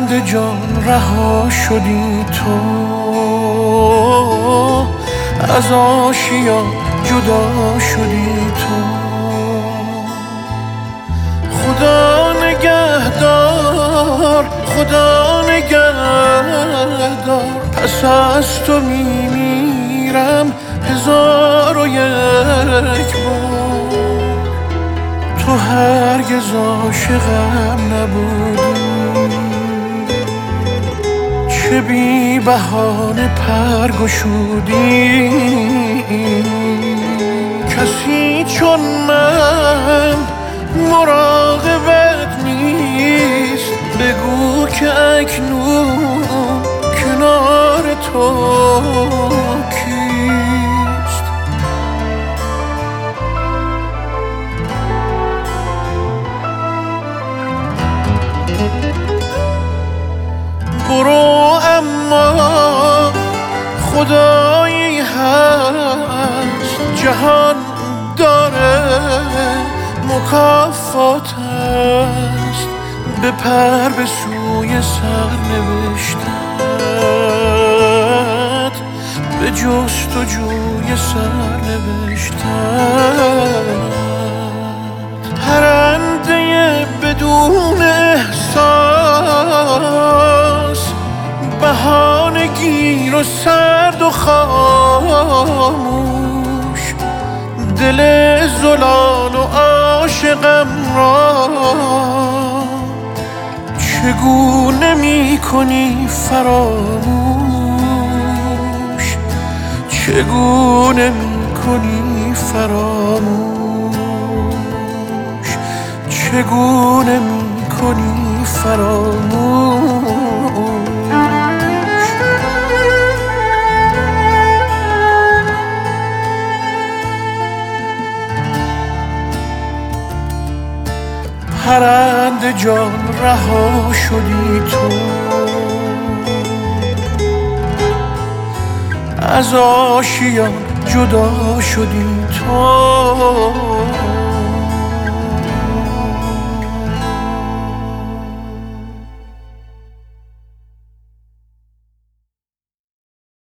پرنده جان رها شدی تو، از آشیان جدا شدی تو. خدا نگهدار، خدا نگهدار، پس از تو میمیرم 1001 بار. تو هرگز عاشقم نبودی، چه بی بهانه پر گشودی. کسی چون من مراقبت نیست، بگو که اکنون کنار تو کیست. برو اما خدایی هست، جهان داره مکافات است. بپر به سوی سرنوشتت، به جستجوی سرنوشتت. پرنده بدون احساس، بهانه گیر و سرد و خاموش، دل زلال و عاشقم را چگونه می کنی فراموش، چگونه می کنی فراموش، چگونه می کنی فراموش. پرنده جان رها شدی تو، از آشیان جدا شدی تو.